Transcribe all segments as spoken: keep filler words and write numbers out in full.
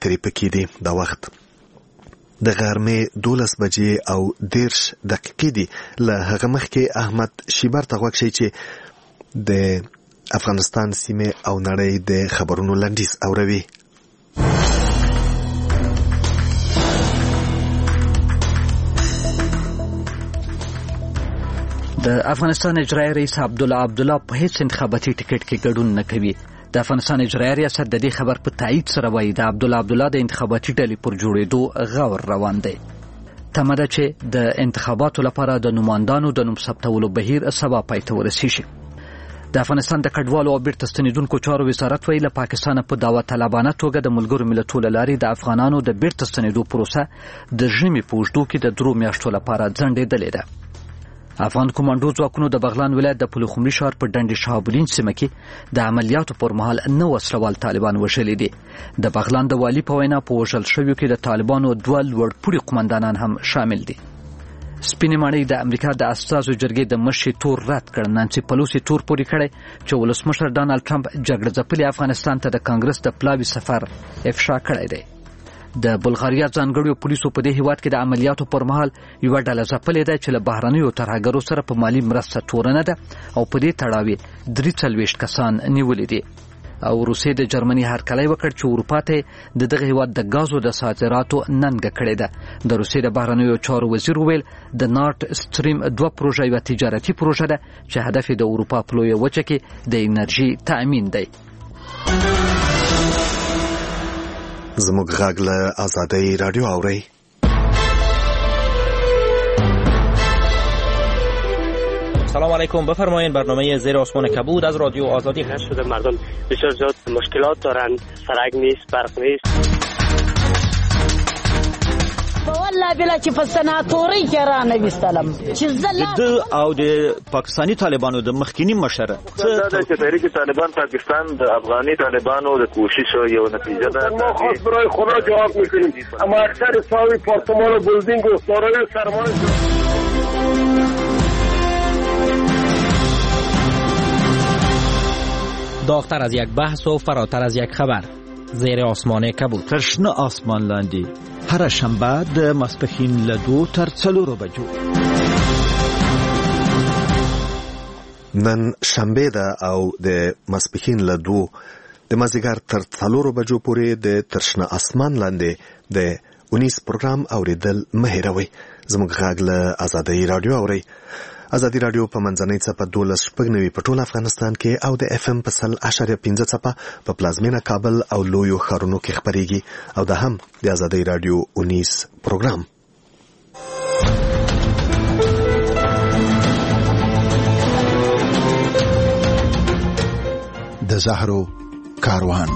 شریفه کې دی. دا وخت د غرمې دولس بجې او دیرش دقیقې دي. له هغه مخکې احمد شیبر ته غوږ شئ چې د افغانستان سیمې او نړۍ د خبرونو لنډیز اوروي. د افغانستان اجرایي رئیس عبدالله عبدالله په هیڅ انتخاباتي ټکټ کې ګډون نه کوي. د افغانستان اجرایي ریاست د دې خبر په تایید سره وایي د عبدالله عبدالله د انتخاباتي ډلې پر جوړېدو غور روان دی. تمه ده چې د انتخاباتو لپاره د نوماندانو د نوم ثبتولو بهیر سبا پای ته ورسیږي. د افغانستان د کډوالو او بیرته ستنېدونکو چارو وزارت وایي له پاکستانه په دعوت طلبانه توګه د ملګرو ملتونو له لارې د افغانانو د بیرته ستنېدو پروسه د ژمي په اوږدو کې د درو میاشتو لپاره ځنډېدلې ده. افغان کمانډو ځواکونو د بغلان ولایت د پلخمري ښار په ډنډ شهابالدین سیمه کې د عملیاتو پر مهال نه وسلوال طالبان وژلي دي. د بغلان د والي په وینا په وژل شویو کې د طالبانو دوه لوړپوړي قومندانان هم شامل دي. سپینې ماڼۍ د امریکا د استازو جرګې د مشرۍ تور رد کړ. نانسي پلوسي تور پورې کړی چې ولسمشر ډانلډ ټرمپ جګړه ځپلي افغانستان ته د کانګرس د پلاوي سفر افشا کړی دی. د بلغاریا ځانګړو پولیسو په دې هیواد کې د عملیاتو پر مهال یوه ډله ځپلې ده چې له بهرنیو ترهګرو سره په مالي مرسته تورنه ده او په دې تړاو یې درې څلوېښت کسان نیولي دي. او روسیې د جرمني هرکلی وکړ چې اروپا ته د دغه هیواد د ګازو د صادراتو ننګه کړې ده. د روسیې د بهرنیو چارو وزیر وویل د نارت سټریم دوه پروژه یوه تجارتي پروژه ده چې هدف یې د اروپا په لویه وچه کې د انرژي تأمین دی. زموږ غږ له آزادۍ رادیو اورئ. سلام علیکم. بفرمایید برنامه زیر آسمان کبود از رادیو آزادی هست شده. مردم بسیار زیاد مشکلات دارند، سرک نیست، برق نیست. والله بلا چې په سناتوري کې را نویستلم چې زله او د پاکستانی طالبانو د مخکینی مشر څه چې تحریک طالبان پاکستان د افغاني طالبانو د کوشش یو نتیجه ده. ما خاص برای خدا جواب میکنیم. اما اکثر ساوی پارتمان و بلدینگ و سارای سرمایه داغتر از یک بحث و فراتر از یک خبر. زیر آسمان کبود. ترشنه آسمان لاندې هر شنبه د ماسپښین له دوو تر څلورو بجو. نن شنبه ده او د ماسپښین له دوو د مازدیګر تر څلورو بجو پورې د ترشنه آسمان لاندې د اونیس پروګرام اوریدل مه هېروئ. زموږ غږ له آزادۍ رادیو اورئ. آزادي رادیو په منځنۍ څپه دولس شپږ نوي په ټول افغانستان کې او د اف ام په سل اشاریه پنځه څپه په پلازمینه کابل او لویو ښارونو کې خپرېږي او دا هم د آزادۍ رادیو اونیس پروګرام. د زهرو کاروان.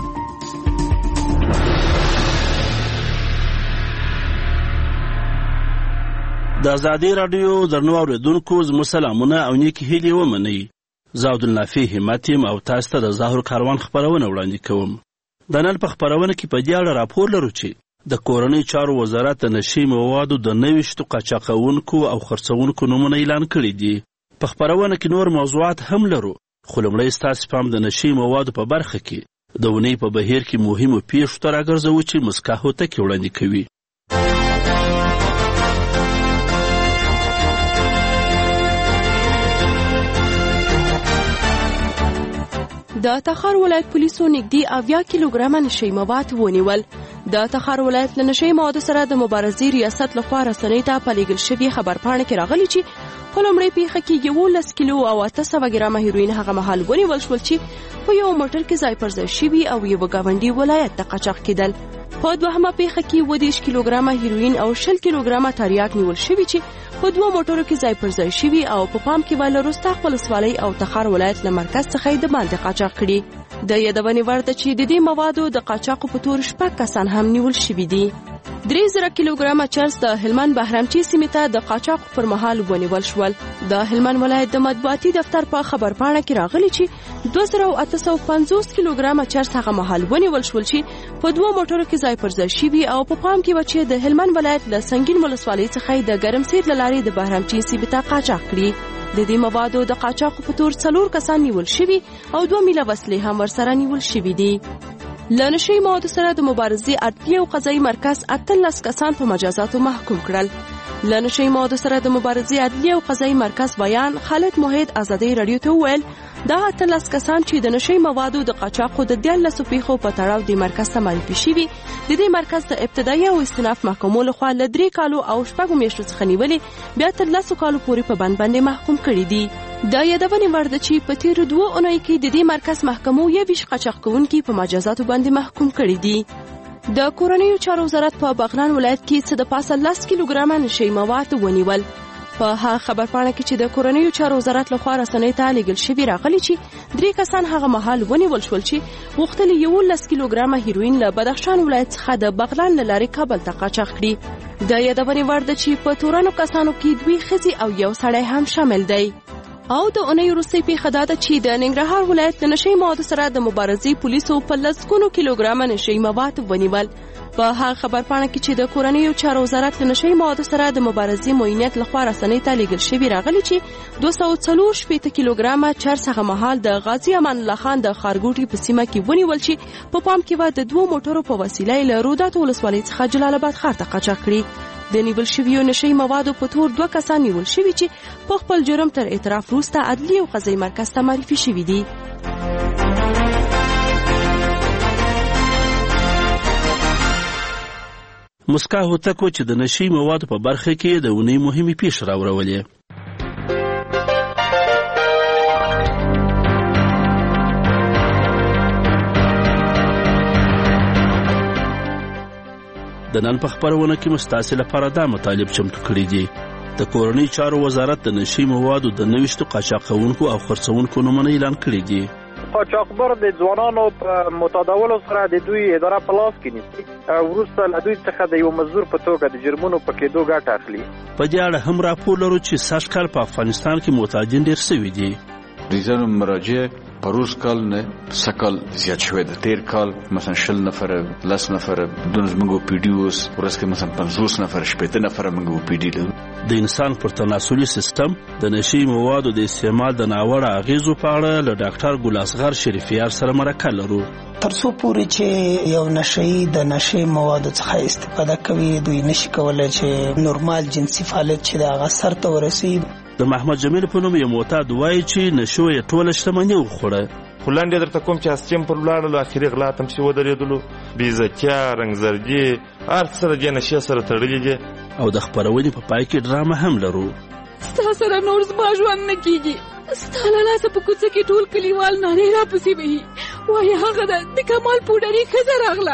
د آزادۍ رادیو درنو اوریدونکو زموږ سلامونه او نیکې هیلې ومنئ. زه عبدالنافع همت یم او تاسو ته د زهرو کاروان خپرونه وړاندې کوم. د نن په خپرونه کې په دې اړه راپور لرو چې د کورنۍ چارو وزارت د نشي موادو د نوښتو قاچاقونکو او خرڅونکو نومونه اعلان کړي دي. په خپرونه کې نور موضوعات هم لرو، خو لومړی ستاسو پام د نشي موادو په برخه کې د اونۍ په بهیر کې مهمو پیښو ته راګرځوو چې مسکا هوتکې وړاندې کوي. د تخار ولایت پولیسو نږدې اویا کیلوګرامه نشي مواد ونیول. د تخار ولایت له نشي موادو سره د مبارزې ریاست لخوا رسنۍ ته په لیږل شوې خبرپاڼه کې راغلي چې په لومړۍ پیښه کې یولس کیلو او اته سوه ګرامه هیروین هغه مهال ونیول شول چې په یو موټر کې ځای پر ځای شوي او یوه ګاونډي ولایت ته قاچاق کېدل. په دوهمه پیښه کې اووه دېرش کیلوګرامه هیروین او شل کیلوګرامه تریاک نیول شوي چې په دوه موټرو کې ځای پر ځای شوي او په پام کې به له رستاق ولسوالۍ او تخار ولایت له مرکز څخه یې د باندې قاچاق کړي. د یادونې وړ ده چې د دې موادو د قاچاقو په تور شپږ کسان هم نیول شوي دي. درې زره کیلوګرامه چرس د هلمند بهرامچی سیمې ته د قاچاق پر مهال ونیول شول. د هلمند ولایت د مطبوعاتي دفتر په خبرپاڼه کې راغلي چې دوه زره اته سوه پنځوس کیلوګرامه چرس هغه مهال ونیول شول چې په دوه موټرو کې ځای پر ځای شوي او په پام کې و چې د هلمند ولایت له سنگین ولسوالۍ څخه د ګرمسیر له لارې د بهرامچی سیمې ته قاچاق کړي. د دې موادو د قاچاقو په تور څلور کسان نیول شوي او دوه میله وسلې هم ورسره نیول شوي دي. له نشي موادو سره د مبارزې عدلیې او قضایي مرکز اتلس کسان په مجازاتو محکوم کړل. له نشي موادو سره د مبارزې عدلیې او قضایي مرکز بیان خالد موحد ازادي رادیو ته وویل دا اتلس کسان چې د نشي موادو د قاچاقو د دیارلسو پیښو په تړاو د مرکز ته معرفي شوي د دې مرکز د ابتدایي او استیناف محکمو لخوا له درې کالو او شپږو میاشتو څخه نیولې بیا تر لسو کالو پورې په بند باندې محکوم کړي دي. دا یادونې وړ ده چې په تیرو دوو اونیو کې د دې مرکز محکمو یویشت قاچاق کوونکي په مجازاتو باندې محکوم کړي دي. د کورنیو چارو وزارت په بغلان ولایت کې څه د پاسه لس کیلوګرامه نشي مواد ونیول. په هغه خبرپاڼه کې چې د کورنیو چارو وزارت لخوا رسنیو ته لیږل شوي راغلي چې درې کسان هغه مهال ونیول شول چې غوښتل یولس کیلوګرامه هیروین له بدخشان ولایت څخه د بغلان له لارې کابل ته قاچاق کړي. د یادونې وړ ده چې په تورنو کسانو کې دوی ښځې او یو سړی هم شامل دی. او د اونۍ وروستۍ پیښه دا ده چې د ننګرهار ولایت له نشي موادو سره د مبارزې پولیسو په لسګونو کیلوګرامه نشي مواد ونیول. په هغه خبرپاڼه کې چې د کورنیو چارو وزارت له نشي موادو سره د مبارزې معاینات لخوا رسنیو ته لیږل شوي راغلي چې دوه سوه څلور شپېته کیلوګرامه چرس هغه مهال د غازي امان الله خان د ښارګوټي په سیمه کې ونیول چې په پام کې به د دوو موټرو په وسیله یې له روداتو ولسوالۍ څخه جلال آباد ښار ته قاچاق کړي. د نیول شویو نشي موادو په تور دوه کسان نیول شوي چې په خپل جرم تر اعتراف وروسته عدلي او قضایي مرکز ته معرفي شوي دي. مسکا هوتکو چې د نشي موادو په برخه کې د اونۍ مهمې پیښې راوړولې. د نن په خبرونه کې مستاسې لپاره دا مطالب چمتو کړي دي. د کورنۍ چارو وزارت د نشي موادو د نوښتو قاچاقونکو او خرڅونکو نومونه اعلان کړي دي. قاچاقبر د ځوانانو په متداولو سره د دوی اداره په لاس کې نیسي او وروسته له دوی څخه د یو مزدور په توګه د جرمونو په کېدو ګټه اخلي. په دې اړه هم راپور لرو چې سږ کال په افغانستان کې معتادین ډېر سوي دي. ریزن مراجع پروس کال نه سکل زیات شوی ده. تیر کال مثلا شل نفر لس نفر دونز منگو پی ڈی اوس ورس کې مثلا پنځوس نفر شپېته نفر منگو پی ډي لرو. د انسان پر تناسلي سیستم د نشي موادو د استعمال د ناوړه اغیزو په اړه له ډاکټر ګل اصغر شریفیار سره مرکه لرو. ترڅو پورې چې یو نشي د نشي موادو څخه استفاده کوي دوی نشي کولای چې نورمال جنسي فعالیت چې د هغه سر ته ورسي. د محمد جمیل په نوم یو معتاد وایي چې نشو یې ټوله شتمني وخوړه. خو لاندې درته کوم چې اسټیم پر ولاړلو اخري غلا تم چې ودرېدلو بېعزتیا رنګزرګي هر څه د دې نشې سره تړلي دي. او د خپرونې په پای کې ډرامه هم لرو. ستا سره نور زما ژوند نه کېږي. ستا له لاسه په کوڅه کې ټول کلیوال نارې راپسې وهي وایي هغه ده د کمال پوډري ښځه راغله.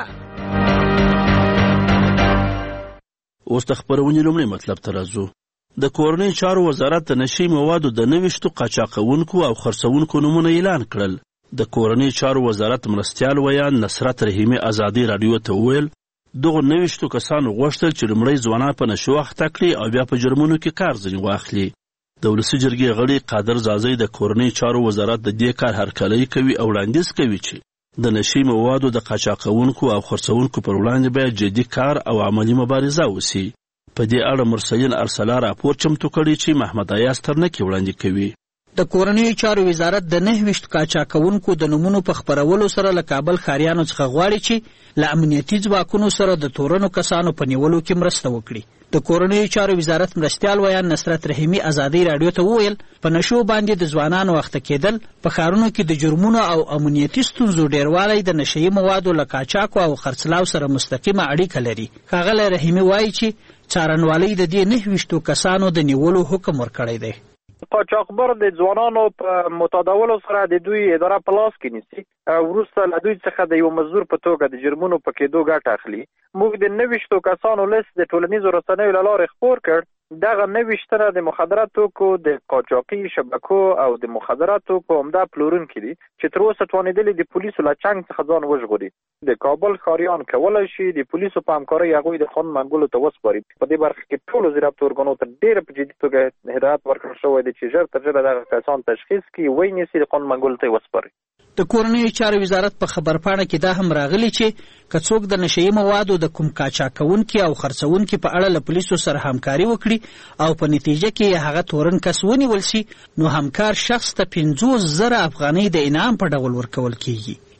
اوس د خپرونې لومړی مطلب ته راځو. د کورنۍ چارو وزارت د نشي موادو د نوښتو قاچاقونکو او خرڅونکو نومونه اعلان کړل. د کورنۍ چارو وزارت مرستیال ویان نصرت رحیمي ازادي رادیو ته وویل دغو نوښتو کسانو غوښتل چې لومړی ځوانان په نشو اخته کړي او بیا په جرمونو کې کار ځنې واخلي. د ولسي جرګې غړي قادر زازی د کورنۍ چارو وزارت د دې کار هرکلی کوي او وړاندیز کوي چې د نشي موادو د قاچاقونکو او خرڅونکو پر وړاندې باید جدي کار او عملي مبارزه وسي. په دې اړه مرسلین ارسلا راپور چمتو کړی چې محمد ایاز ترنکي وړاندې کوي. د کورنیو چارو وزارت د نهویشت قاچاقونکو د نومونو په خپرولو سره له کابل ښاریانو څخه غواړي چې له امنیتي ځواکونو سره د تورنو کسانو په نیولو کې مرسته وکړي. د کورنیو چارو وزارت مرستیال ویان نصرت رحیمي ازادي رادیو ته وویل په نشو باندې د ځوانانو اخته کېدل په ښارونو کې د جرمونو او امنیتي ستونزو ډیروالی د نشهیي موادو له قاچاقو او خرڅلاو سره مستقیمه اړیکه لري. ښاغلی رحیمي وایي چې څارنوالۍ د دې نهویشتو کسانو د نیولو حکم ورکړی دی. قاچاقبر د ځوانانو په متداولو سره د دوی اداره په لاس کې نیسي او وروسته له دوی څخه د یو مزدور په توګه د جرمونو په کېدو ګټه اخلي. موږ د نوښتو کسانو لیست د ټولنیزو رسنیو له لارې خپور کړ. دغه نوښتونه د مخدرات توکو د قاچاقي شبکو او د مخدرات توکو عمده پلورونکي دي چې تر اوسه توانېدلي د پولیسو له چنګ څخه ځان وژغوري. د کابل ښاریان کولی شي د پولیسو په همکارۍ هغوی د قانون منګولو ته وسپاري. په دې برخه کې ټولو ضربطو ارګانو ته ډېره په جدي توګه هدایت ورکړل شوی دی چې ژر تر ژره دغه کسان تشخیص کړي ونیسي د قانون منګولو ته وسپاري. د کورنیو چارو وزارت په خبرپاڼه کې دا هم راغلی چې که څوک د نشهیي موادو د کوم قاچاقونکي او خرڅونکي په اړه له پولیسو سره همکاري وکړي او په نتیجه کې هغه تورن کس ونیول شي نو همکار شخص ته پنځوس زره افغانۍ د انعام په ډول ورکول کیږي.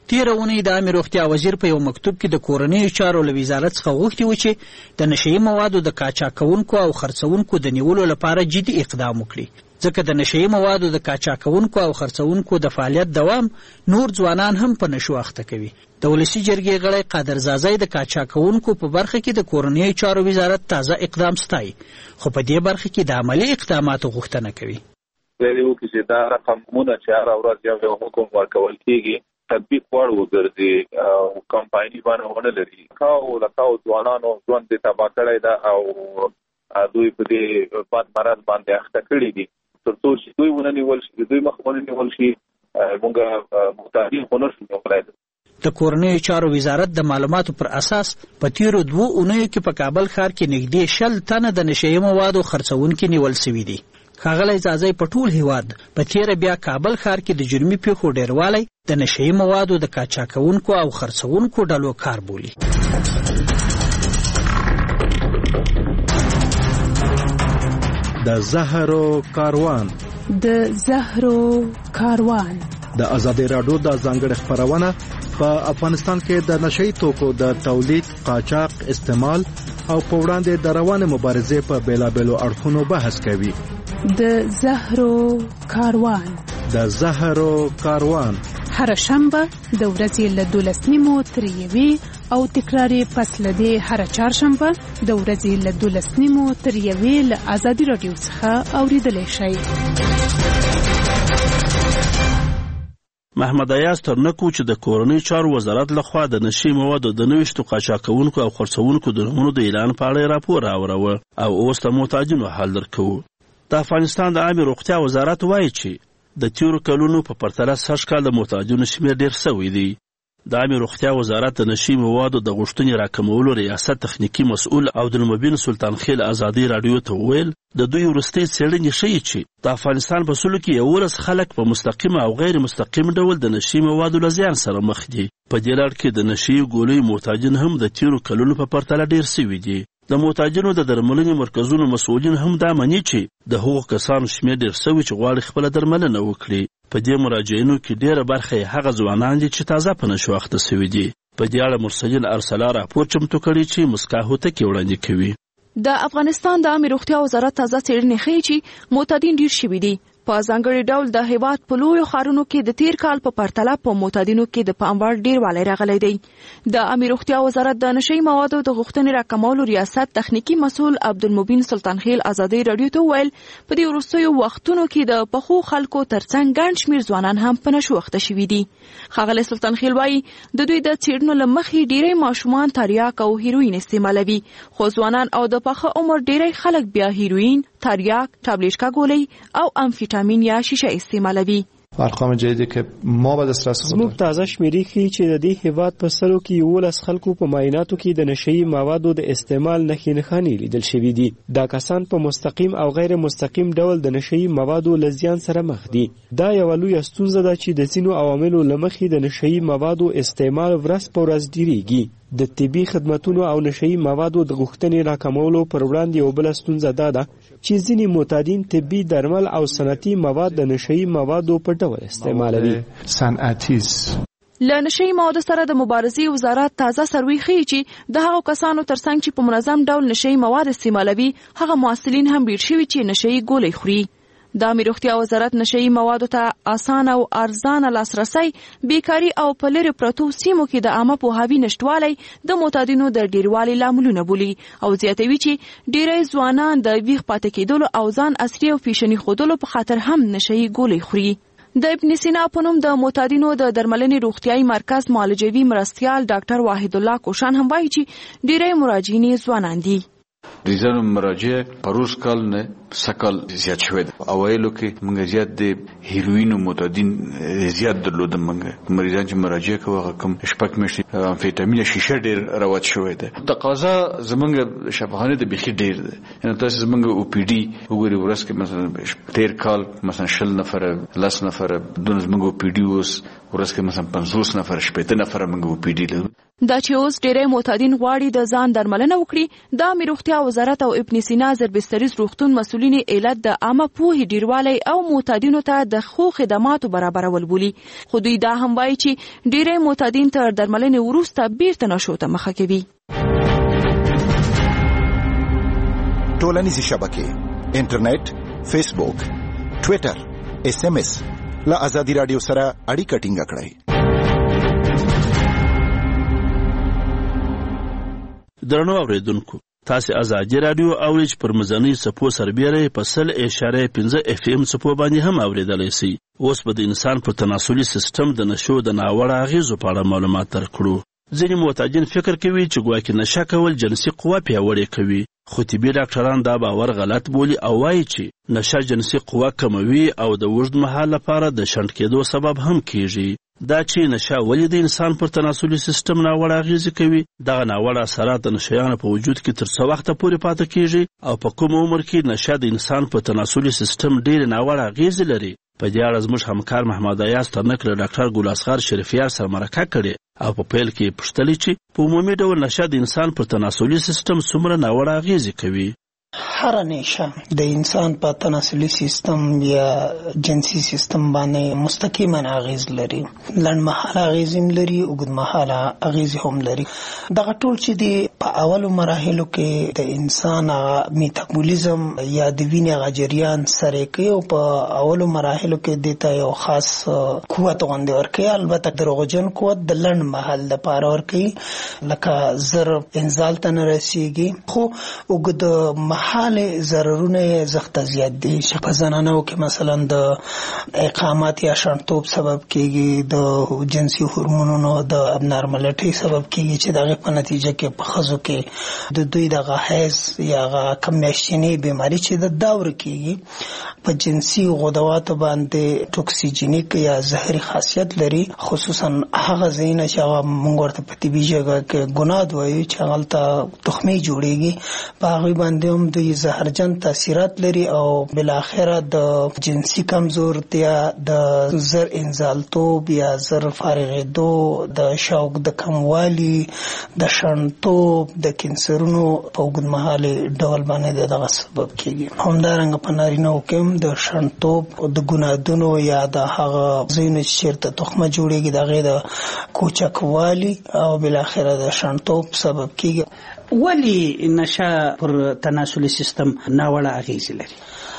تېره اونۍ د عامې روغتیا وزیر په یو مکتوب کې د کورنیو چارو له وزارت څخه غوښتي و چې د نشهیي موادو د قاچاقونکو او خرڅونکو د نیولو لپاره جدي اقدام وکړي، ځکه د نشهیي موادو د قاچاقونکو او خرڅونکو د فعالیت دوام نور ځوانان هم په نشو اخته کوي. د ولسي جرګې غړی قادر زازی د قاچاقونکو په برخه کې د کورنیو چارو وزارت تازه اقدام ستایي، خو په دې برخه کې د عملي اقداماتو غوښتنه کوي. ویلي وو چې دا رقمونه چې هره ورځ یو یو حکم ورکول کېږي تطبیق وړ وګرځي او کمپایني باندې ونه لري. کاو لکاو ځوانانو ژوند دې تباه کړی ده او دوی په دې بد مرض باندې اخته کړي دي. تر څو چې دوی ونه نیول شي، دوی مخ ونه نیول شي، موږ محتاجین خو نه شو نیولی. د کورنیو چارو وزارت د معلوماتو پر اساس په تیرو دوو اونیو کې په کابل ښار کې نږدې شل تنه د نشهیي موادو خرڅونکي نیول سوي دي. ښاغلی زازی په ټول هیواد په تیره بیا کابل ښار کې د جرمي پیښو ډیروالی د نشهیي موادو د قاچاقونکو او خرڅونکو ډلو کار بولي. د زهرو کاروان د زهرو کاروان د ازادي راډیو د ځانګړي خبرونه په افغانستان کې د نشهیي توکو د تولید، قاچاق، استعمال او په وړاندې د روانې مبارزې په بیلابیلو اړخونو بحث کوي. د زهرو کاروان د زهرو کاروان هر شنبه د ورځې له دولس نیمو تر یوې او تکراري پس له دې هر چهارشنبه د ورځې له دولس نیمو تر یوې له ازادي راډیو څخه اوریدلی شئ. محمد ایاز ترنکو چې د کورنیو چارو وزارت لخوا د نشهیي موادو د نوښتو قاچاقونکو او خرڅونکو د نومونو د اعلان په اړه راپور راوړوه او اوس د محتاجینو حال درکوو. د افغانستان د عامې روغتیا وزارت وایي چې د تیرو کلونو په پرتله سږ کال د محتاجینو شمېر ډېر سوی دی. د عامې روغتیا وزارت د نشهیي موادو د غوښتنې راکمولو ریاست تخنیکي مسؤل عبدالمبین سلطان خیل ازادي راډیو ته وویل د دوی وروستۍ څېړنې ښیي چې د افغانستان په سلو کې یولس خلک په مستقیم او غیر مستقیم ډول د نشهیي موادو له زیان سره مخ دي. په دې لړ کې د نشهیي ګولیو محتاجین هم د تیرو کلونو په پرتله ډېر سوي دي. د محتاجینو د درملنې مرکزونو مسؤلین هم دا مني چې د هغو کسانو شمېر ډېر سوي چې غواړي خپله درملنه وکړي. په دې مراجعینو کې ډېره برخه یې هغه ځوانان دي چې تازه په نشو اخته سوي دي. په دې اړه مرسلین ارسلا راپور چمتو کړی چې مسکا هوتکي وړاندې کوي. د افغانستان د عامې روغتیا وزارت تازه څېړنې ښیي چې معتادین ډېر شوي دي. په ځانګړي ډول د هیواد په لویو ښارونو کې د تیر کال په پرتله په معتادینو کې د پام وړ ډېروالی راغلی دی. د عامې روغتیا وزارت د نشهیي موادو د غوښتنې راکمولو ریاست تخنیکي مسؤل عبدالمبین سلطان خیل ازادي راډیو ته وویل په دې وروستیو وختونو کې د پخو خلکو ترڅنګ ګڼ شمېر ځوانان هم په نشو اخته شوي دي. ښاغلی سلطان خیل وایي د دوی د څېړنو له مخې ډېری ماشومان تریاک او هیروین استعمالوي، خو ځوانان او د پاخه عمر ډېری خلک بیا هیروین، تریاک، تابلیشکا ګولۍ او امفیتامین یا شیشه استعمالوي. ارقام جدیدی که ما به دسترس زموږ تازه شمیرې ښیي چې د دې هیواد په سلو کې یولس خلکو په معایناتو کې د نشهیي موادو د استعمال نښې نښانې لیدل شوي دي. دا کسان په مستقیم او غیر مستقیم ډول د نشهیي موادو له زیان سره مخ دي. دا یوه لویه ستونزه ده چې د ځینو عواملو له مخې د نشهیي موادو استعمال ورځ په ورځ ډیریږي. د طبي خدمتونو او نشهیي موادو د غوښتنې راکمولو پر وړاندې یو بله ستونزه دا ده چې ځینې معتادین طبي درمل او صنعتي مواد د نشهیي موادو په ډول استعمالوي. صنعتي له نشهیي موادو سره د مبارزې وزارت تازه سروې ښیي چې د هغو کسانو ترڅنګ چې په منظم ډول نشهیي مواد استعمالوي هغه محصلین هم ډېر شوي چې نشهیي ګولۍ خوري. د عامې روغتیا وزارت نشهیي موادو ته اسانه او ارزانه لاسرسی، بیکاري او په لرې پرتو سیمو کې د عامه پوهاوي نشتوالی د معتادینو د ډېروالي لاملونه بولي او زیاتوي چې ډېری ځوانان د ویښ پاتې کېدلو او ځان عصري او فیشني ښودلو په خاطر هم نشهیي ګولۍ خوري. د ابن سینا په نوم د معتادینو د درملنې روغتیايي مرکز معالجوي مرستیال ډاکټر واحد الله کوشان هم وایي چې ډېری مراجعین یې ځوانان دي. ریزن مراجع پروس کال نه سکل زیات شوی دی. اوایلو کې موږ زیات د هیروین او معتادین زیات درلودم. موږ مریضان چې مراجع کوي کم شپږ میاشتې امفیتامین شیشه ډېر راوت شوی دی. تقاضا زمونږ شفاخانه د بخي ډېر دی. یعنی تاسو زمونږ او پی ډي وګورئ ورځ کې مثلا تیر کال مثلا شل نفر لس نفر دونه زمونږ او پی ډي اوس ورځ کې مثلا پنځوس نفر شپږ نفر موږ او پی ډي لرو. دا چې اوس ډېری معتادین غواړي د ځان درملنه وکړي، د عامې روغتیا وزارت او ابن سینا زربستریز روغتون مسؤلین علت د عامه پوهې ډیروالی او معتادینو ته د ښو خدماتو برابرول بولي، خو دوی دا هم وایي چې ډیری معتادین تر درملنې وروسته بیرته نشو ته مخه کوي. ټولنیزې شبکې، انټرنیټ، فیسبوک، ټویټر، ایس ایم ایس له ازادي راډیو سره اړیکه ټینګه کړئ. درنو اوریدونکو، تاسو ازادي راډیو اورئ چې پر مزنی سپو سربېره په سل اشاره پنځه اف ام سپو باندې هم اوریدلای شي. اوس به د انسان په تناسلي سیستم د نشو د ناوړه اغیزو په اړه معلومات درکړو. ځینې معتادین فکر کوي چې ګواکې نشه کول جنسي قوه پیاوړې کوي، خو طبي ډاکټران دا باور غلط بولي او وایي چې نشه جنسي قوه کموي او د اوږد مهال لپاره د شنډ کېدو سبب هم کیږي. دا چې نشه ولې د انسان پر تناسلي سیستم ناوړه اغیزې کوي، دغه ناوړه اثرات د نشهیانو په وجود کې تر څه وخته پورې پاتې کیږي او په کوم عمر کې نشه د انسان په تناسلي سیستم ډېرې ناوړه اغیزې لري. په دې اړه زموږ همکار محمد ایاز ترنک له ډاکټر ګل اصغر شریفیار سره مرکه کړې او په پیل کې پوښتلې چې په عمومي ډول نشه د انسان پر تناسلي سیستم څومره ناوړه اغیزې کوي. هر نشه د انسان په تناسلي سیستم یا جنسي سیستم باندې مستقیما اغیز لري، لنډ مهاله اغیز هم لري، اوږد مهاله اغیز هم لري. دغه ټول چې دی په اولو مراحلو کې د انسان میتابولیزم یا د وینې هغه جریان سره کوي او په اولو مراحلو کې دته یو خاص قوت غوندې ورکوي. البته دروغجن قوت د لنډ مهال دپاره ورکوي، لکه زر انزال ته نه رسیږي، خو اوږد حال ضررونه زخته زیات دي چې په زنانو کې مثلا د اقامت یا شنټوب سبب کېږي، د جنسي هورمونونو د ابنارمالټي سبب کېږي چې دغه په نتیجه کې په ښځو کې د دوی د حیض یا کم میاشتنۍ بیماری چې د دور کېږي په جنسي غدواتو باندې ټوکسیجنیک یا زهري خاصیت لري، خصوصا هغه ځایونه چې هغه موږ ورته په طبي ژبه کې ګناد وایو چې هغلته تخمې جوړېږي، په هغوی باندې هم دوی زهرجن تاثیرات لري او بالاخره د جنسي کمزورتیا، د زر انزالتوب یا زر فارغېدو، د شوق د کموالي، د شنټوب، د کینسرونو په اوږدمهالي ډول باندې دغه سبب کېږي. همدارنګه په نارینه‌و کې هم د شنټوب، د ګنادونو یا د هغه ځایونو چې چېرته تخمه جوړېږي د هغې د کوچکوالي او بالاخره د شنټوب سبب کېږي. ولی نشه پر تناسلي سیستم ناوړه اغیزې لري؟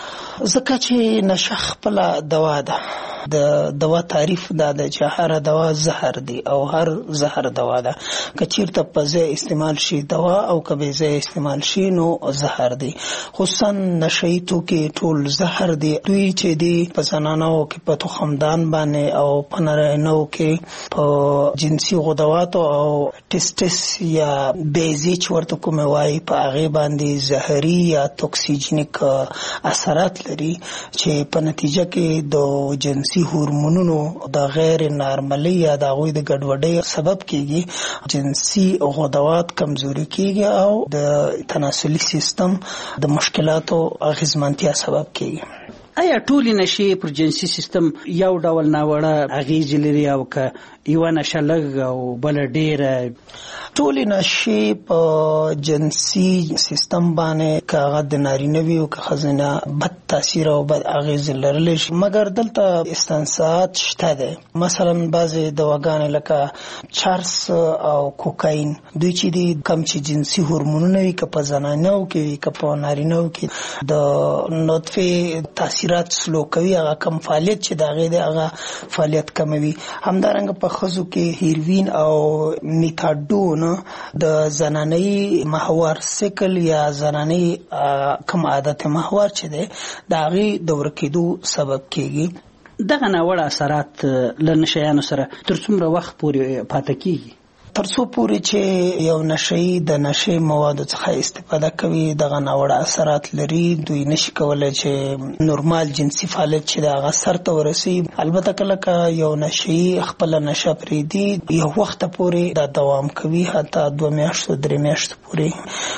ځکه چې نشه خپله دوا ده. د دوا تعریف دا ده چې هر دوا زهر دی او هر زهر دوا ده. که چیرته په ځای استعمال شي دوا او که بې ځای استعمال شي نو زهر دی. خصوصا نشهیي توکي ټول زهر دی. دوی چې دی په زنانو کې په تخمدان باندې او په نارینه‌و کې په جنسي غدواتو او ټسټس یا بیزي چې ورته کومه وایي په هغې باندې زهري یا توکسیجنیک اثرات لري چې په نتیجه کې د جنسي هورمونونو د غیر نارملي یا د هغوی د ګډوډۍ سبب کېږي، جنسي غدوات کمزوري کېږي او د تناسلي سیستم د مشکلاتو اغېزمنتیا سبب کېږي. آیا ټولې نشې پر جنسي سیستم یو ډول ناوړه اغیزې لري او که یوه نشه لږ او بله ډېره؟ ټولې نشې په جنسي سیستم باندې که هغه د نارینه وي او که ښځینه بد تاثیر او بد اغیزې لرلی شي، مګر دلته استنساعات شته دی. مثلا بعضې دواګانې لکه چارس او کوکاین، دوی چې دي کم چې جنسي هورمونونه وي، که په زنانه‌و کې وي که په نارینه‌و کې، د نطفې تاثیرات سلو کوي، هغه کم فعالیت چې د هغې دی هغه فعالیت کموي. همدارنګه په ښځو کې هیروین او میتاډون د زنانه‌یي محور سیکل یا زنانه‌یي کم عادت محور چې دی د هغې د ورکېدو سبب کېږي. دغه ناوړه اثرات له نشهیانو سره تر څومره وخت پورې پاتې کېږي؟ تر څو پورې چې یو نشهیي د نشې موادو څخه استفاده کوي دغه ناوړه اثرات لري، دوی نشي کولی چې نورمال جنسي فعالیت چې د هغه سر ته ورسوي. البته کله که یو نشهیي خپله نشه پرېږدي یو وخته پورې دا دوام کوي، حتی دوه میاشتو درې میاشتو پورې،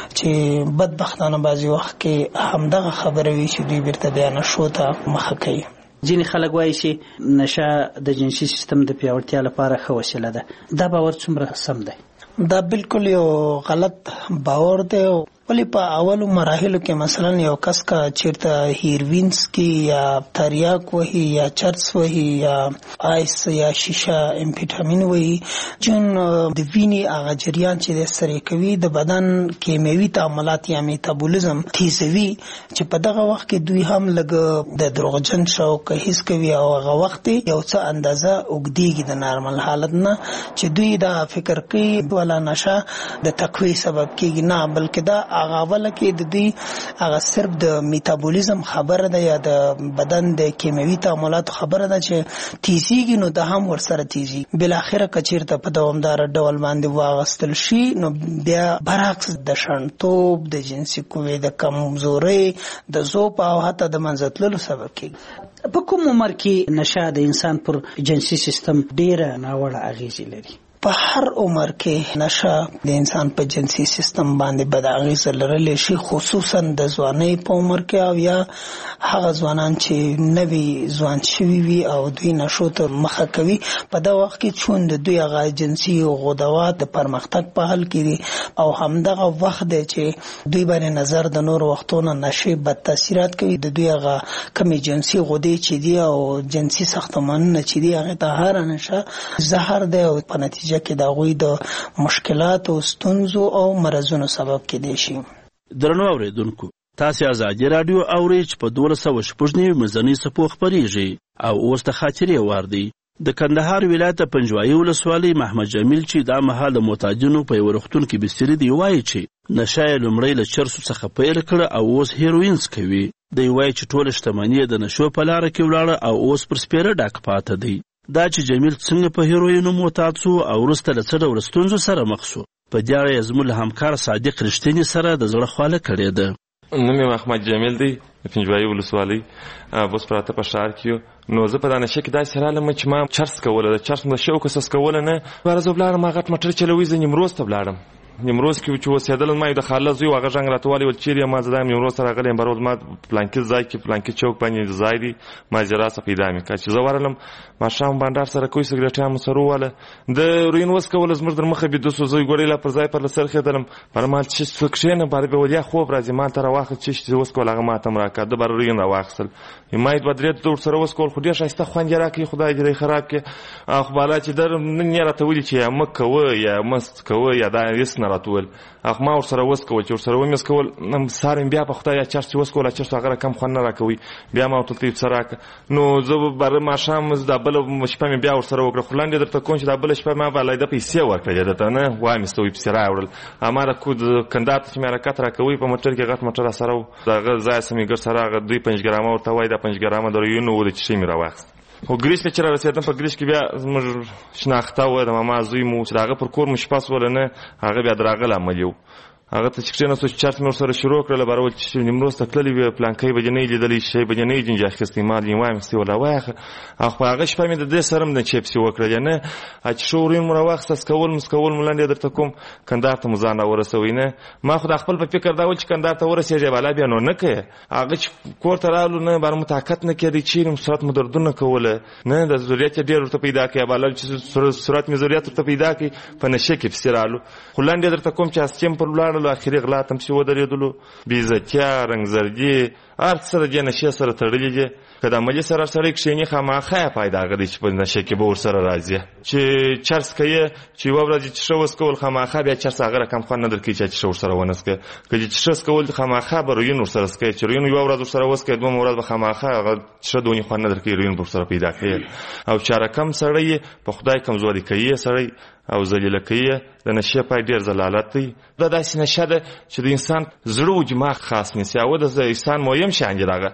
چې بدبختانه بعضې وخت کې همدغه خبره وي چې دوی بیرته بیا نشو ته مخه کوي. ځینې خلک وایي چې نشه د جنسي سیستم د پیاوړتیا لپاره ښه وسیله ده. دا باور څومره سم دی؟ دا بالکل یو غلط باور دی. ولې په اولو مراحلو کې مثلا یو کس کا چیرته هیروینز کې یا تریاک وهي یا چرس وهي یا آیس یا شیشه امفیټامین وهي جون د وینې هغه جریان چې د سره کوي د بدن کیمیاوي تعاملات یا میتابولیزم تیزوي چې په دغه وخت کې دوی هم لږ د دروغجن شوق هیڅ کوي او هغه وخت یو څه اندازه اوږدېږي د نارمل حالت نه چې دوی دا فکر کوي ولا نشه د تقوی سبب کېږي نه بلکې دا هغه اوله کې د دوی هغه صرف د میتابولیزم خبره ده یا د بدن د کیمیاوي تعاملات خبره ده چې تیزیږي نو د هم ورسره تیزي بلاخره کچیرته په دوامدار ډول باندې واغستل شي نو بیا برعکس د شنتوب د جنسي قوې د کمزورۍ د ذوب او حتی د منځتللو سبب کېږي. په کوم عمر کې نشه د انسان پر جنسي سیستم ډیره ناوړه اغیزې لري؟ په هر عمر کې نشه د انسان په جنسي سیستم باندې بد اغیزه لرلی شي خصوصا د ځوانۍ په عمر کې او یا هغه ځوانان چې نوي ځوان شوي وي او دوی نشو ته مخه کوي په دا وخت کې چون د دوی هغه جنسي غدوات د پرمختګ په حال کې دي او همدغه وخت دی چې دوی باندې نظر د نور وختونو نشي بد تاثیرات کوي د دوی هغه کمی جنسي غدې چې دي او جنسي ساختمانونه چې دي هغه ته هر نشه زهر دی او په نتیجه کې دا غوي د مشکلاتو ستونزو او مرزونو سبب کېدای شي. درنو اوریدونکو تاسو ازادي رادیو اوري چې په دولس سوه شپږ نوي مزني سپو خبريږي او اوس د خاطرې واردي د کندهار ولایت پنجوایي ولسوالۍ محمد جمیل چې دا مهال د معتادینو په یو روغتون کې بستري دی وایي چې نشه یې لومړی له چرسو څخه پیل کړه او اوس هیروینز کوي. دی وایي چې ټوله شتمني د نشو په لاره کې ولاړه او اوس پر سپېره ډاک پاته دی. دا چې جمیل څنګه په هیروینو معتاد سو او وروسته له څه ډول ستونزو سره مخ سو په دې اړه یې زموږ له همکار صادق رښتیني سره د زړه خواله کړې ده. نوم یې محمد جمیل دی د پنجوایي ولسوالۍ اوس پراته په ښار کې یو نو زه په دا نشه کې داسې رالم چې ما چرس کوله د چرس د شوق اساس کوله نه باره زه ولاړم هغه غټ موټر چلوي زه نیمروز ته ولاړم نیمروز کې چې اوسېدل ما یو د خاله زوی هغه زنګ راته وویل چیرې ما زه دا نیمروز ته راغلی یم بروز ما پلانکي ځای کې پلانکي چوک باندې ځای دی ما زه راسه پیدا مې کړه چې زه ورغلم ماښام بانډار سره کوی سګرټیان مو سره وواله د روین وسکوله زموږ در مخه بیده سو زه ګورې لا پر ځای پر له سر خېدلم بر ما چې څه کښېنه باره بیا ولیا خوب راځي ما ته راواخست چې وسکول هغه ما ته هم راکړه ده بره روین راواخیستل ما یې دوه درې ته ورسره وسکول خو ډېر ښایسته خوند یې راکړي خدای دې خراب کړي خو بالا چې در نن یې راته ویلي چې یا مه کوه یا مست کوه یا دا هېڅ نه راته وویل اخ ما ورسره وسکول چې ورسره ومې سکول سهار مې بیا په خدای یا چرس چې وسکول چرس هغه رقم خوند نه راکوي بیا ما ورته ورته څه راکړه نو زه بره ماښام دا بله شپه مې بیا ورسره وکړه خو لاندې درته کوم چې دا بله شپه ما به علیده پیسې ورکړلې درته نه وایمېسته وي پیسې راوړل ما را کندهار ته چې مې حرکت راکوي په موټر کې غټ موټر راسره و د هغه ځایه سمیګر سره هغه دوی پنځ ګرامه ورته وایي دا پنځ ګرامه د رویونو و د چیشۍ مې راواخیست خو ګریش ته چې را رسېدم په ګریش کې بیا زموږ شناخته وه د ماما زوی مو چې د هغه پر کور مو شپه سوله نه هغه بیا د راغلی عمل و هغه ته چې کښېناستو چې چرس مې ورسره شروع کړله باره ول چې نیمروز ته تللي وې پلانکی به دې نه یې لیدلی شی به دې نه یې جنجا اخیستی ما دې وایم ستې ولا وایخه او په هغه شپه مې د دې سره هم د چپسې وکړلې نه چې ښه ورین مو راواخېسته سکول مو سکول مو لاندې درته کوم کندهار ته مو ځان راورسوئ نه ما خو د خپل په فکر دا ول چې کندهار ته ورسېږې بالا بیا نو نه کوې هغه چې کور ته رالو نه باره مو طاقت نه کېدی چیرې مو صورت مو دردونه کوله نه د ضرورت یې ډېر ورته پیدا کړې بالا چې صورت مې ضرورت ورته پیدا کړي په نشه کې پسې رالو خو لاندې درته کوم چې اسچیم پر ولاړلو اخري غلا ته چې ودرېدلو بېعزتیا رنګزردي هر څه د دې نشې سره تړلي دي که د عملي سره سړی کښېني خامخا یې فایده هغه دی چې په نشه کې به ورسره راځي چې چرس کوې چې یوه ورځ یې چیښه وڅکول خامخا بیا چرس هغه رقم خوند نه درکوي چې چیښه ورسره ونه څکه که دې چیښه څکول خامخا به روین ورسره څکوي چې روین یوه ورځ ورسره وڅکوي دویمه ورځ به خامخا هغه چیښه دونې خوند نه درکوي روین به ورسره پیدا کوي او چارکم سړی یې په خدای کمزوري کوي سړی او ذلیله کوي د نشې پای ډېر ضلالت دی دا داسې نشه ده چې د انسان زړه و دماغ خاص نیسي او د انسان مهم شیان دي دغه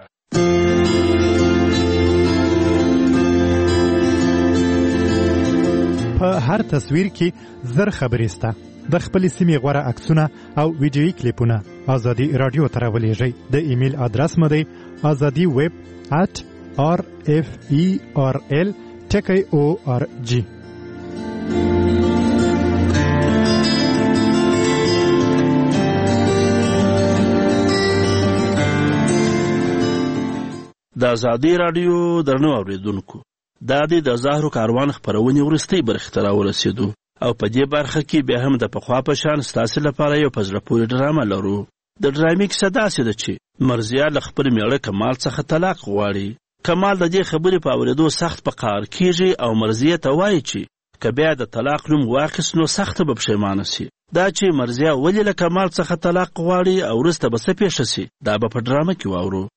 په هر تصویر کې زر خبرې سته د خپلې سیمې غوره عکسونه او ویډیویي کلیپونه ازادي راډیو ته راولېږئ د ایمیل ادرس مو دی ازادي ویب ات آر اف ای آر ال ټکی او آر جی د ازادي راډیو درنو اوریدونکو دا د زهرو کاروان خپرونې وروستۍ برخې ته راورسېدو او په دې برخه کې بیا هم د پخوا په شان ستاسې لپاره یو په زړه پورې ډرامه لرو د ډرامې کیسه داسې ده چې مرضیه له خپل میړه کمال څخه طلاق غواړي. کمال د دې خبرې په اورېدو سخت په قهر کیږي او مرضیه ته وایي چې که بیا د طلاق نوم واخیست نو سخته به پښیمانه سي. دا چې مرضیه ولې له کمال څخه طلاق غواړي او وروسته به څه پیښه سي دا به په ډرامه کې واورو.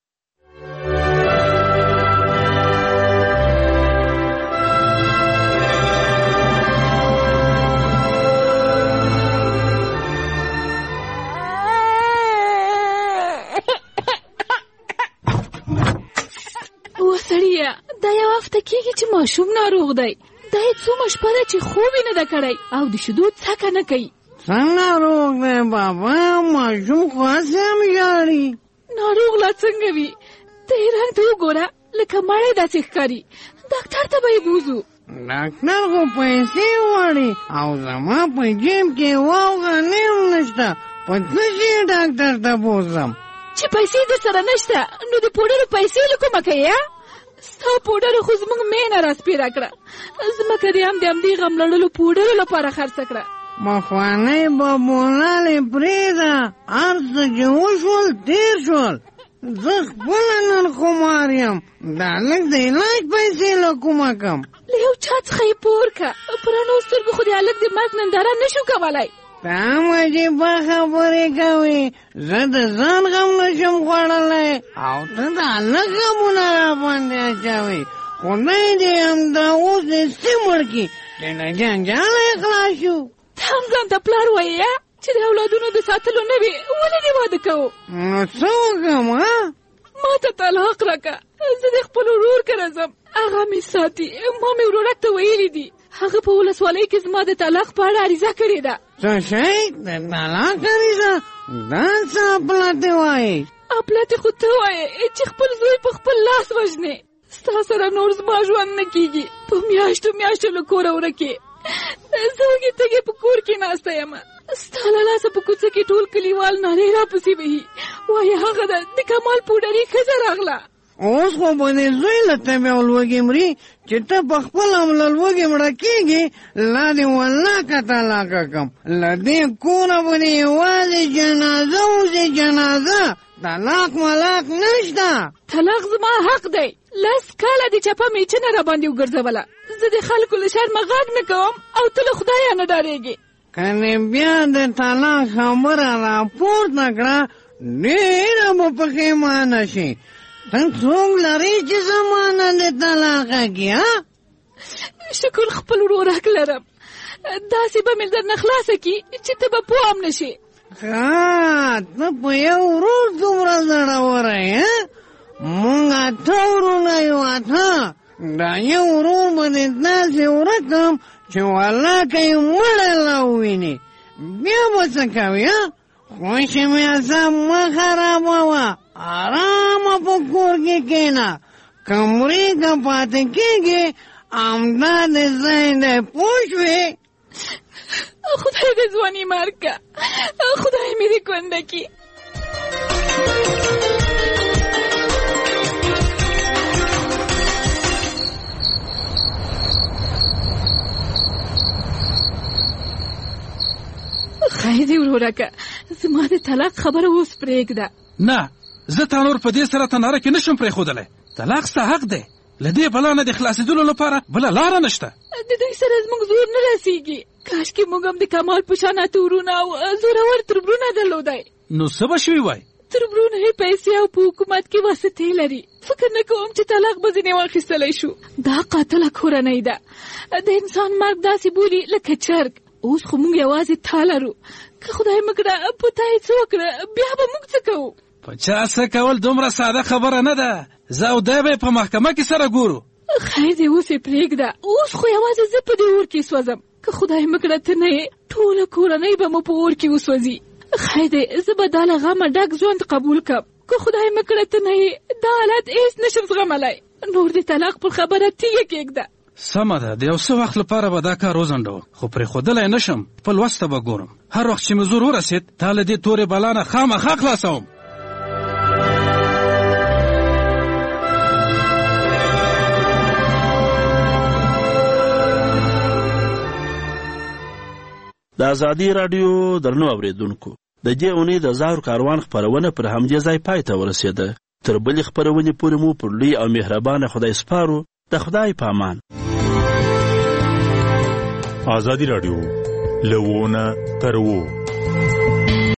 وسړیه دا یو هفته کېږي چې ماشوم ناروغ دی. دا یې څومره شپه ده چې خوب یې نه ده کړی او د شیدو څکه نه کوي. څنګه ناروغ دی بابا؟ ماشوم خو هسې هم ژاړي. ناروغ لا څنګه وي؟ ته یې رنګ ته وګوره لکه مړی داسې ښکاري. ډاکټر ته به یې بوځو. ډاکټر خو پیسې غواړي او زما په جیب کې واو غنی هم نشته. په څه شي ډاکټر ته بوځم؟ چې پیسې در سره نشته نو د پوډرو پیسې له کومه کوې؟ ستا پوډرو خو زموږ مینه راسپېره کړه. ځمکه دې هم د همدې غم لړلو پوډرو لپاره خرڅه کړه. مخوانۍ بابولالې پرېږده، هر څه چې وشول تېر شول. زه خپله نن خمار یم. دا لږ د علاج پیسې له کومه کم؟ له یو چا څخه یې پور که. په رڼو سترګو خو د هلک د مرګ ننداره نه شو کولی. ته هم عجیبه خبرې کوې. زه د ځان غم نشم خوړلی او ته د هلک غمونه راباندې اچوې. خدای دې همدا اوس دې سمړ کړي چې له جنجاله یې خلاص شو. ته هم ځان ته پلار وایې چې د اولادونو د ساتلو نه وي ولې دې واده کوو؟ نو څه وکړم؟ ما ته طلاق راکړه. زه د خپل ورور کره ځم، هغه مې ساتي. ما مې ورورک ته ویلي دي هغه په ولسوالۍ کې زما د طلاق په اړه عریضه کړې ده. څه شی؟ د طلاق عریضه؟ دا څه اپلاتې وایې؟ اپلاتې خو ته وایې چې خپل زوی په خپل لاس وژنې. ستا سره نور زما ژوند نه کېږي. په میاشتو میاشتو له کوره ورکې. زه وږې تږې په کور کې ناسته یم. ستا له لاسه په کوڅه کې ټول کلیوال نارې راپسې وهي، وایي هغه ده د کمال پوډري ښځه راغله. اوس خو به دې زوی له تبې او لوږې مري چې ته په خپله هم له لوږې مړه کېږې. لا دې والله که طلاقه کړم له دې کوره به دې یوازې جنازه وځي جنازه. طلاق ملاق نشته. طلاق زما حق دی. لس کاله د چپه میچنه راباندې وګرځوله. زه د خلکو له شرمه غږ نه کوم او ته له خدایه نه ډارېږې. که دې بیا د طلاق خبره راپورته کړه ډېره به پښېمانه شي. ته څوک لرې چې زما نه د طلاقه کړي؟ شکر خپل ورورک لرم. داسې به مې درنه خلاصه کړي چې ته به پوه هم نه شې. ښه ته په یو ورور دومره زړوره یې؟ مونږ اته ورونه یو اته. دا یو ورور به دې داسې ورک کړم چې والله که یې مړی لا ووینې بیا به څه کوې؟ خوښې مې اعصاب مه خرابوه. آرامه په کور کې کښېنه. که مرې که پاتې کېږې همدا دې ځای دی. پوه شوې؟ خدای دې ځواني مرګ که. خدای مې دې کونده کړي. خیر دې ورورکه زما د طلاق خبره اوس پرېږده. نه زه تا نور په دې سره تناره کې نشم پرېښودلی. طلاق ستا حق دی. له دې بلا نه د خلاصېدلو لپاره بله لاره نشته. د دوی سره زموږ زور نه رسېږي. کاشکې موږ هم د کمال په شان اته ورونه او زورور تربرونه درلودی. نو څه به شوي وای؟ تربرونه یې پیسې او په حکومت کې واسطې لري. فکر نه کوم چې طلاق به ځینې واخیستلی شو. دا قاتله کورنۍ ده. د انسان مرګ داسې بولي لکه چرګ. اوس خو موږ یوازې تا لرو. که خدای مه کړه په تا یې څه وکړه بیا به موږ څه کوو؟ په چا څه کول دومره ساده خبره نه ده. زه او دی به یې په محکمه کې سره ګورو. خیر دی اوس یې پرېږده. اوس خو یوازې زه په دې اور کې سوځم. که خدای مه کړه ته نه یې ټوله کورنۍ به مو په اور کې وسوځي. خیر دی زه به دا له غمه ډک ژوند قبول کړم. که خدای مه کړه ته نه یې دا حالت هېڅ نشم زغملی. نور د طلاق پر خبره تیږه کېږده. سمه ده د یو څه وخت لپاره به دا کار وځنډوم خو پرېښودلی نشم. خپل وس ته به ګورم. هر وخت چې مې زور ورسېد تا له دې تورې بلا نه خامخا خلاصوم. د ازادي راډیو درنو اورېدونکو د دې اونۍ د زهر کاروان خپرونه پر همدې ځای پای ته ورسېده. تر بلې خپرونې پورې مو پر لوی او مهربانه خدای سپارو. د خدای په امان. ازادي راډیو له ونه تر وو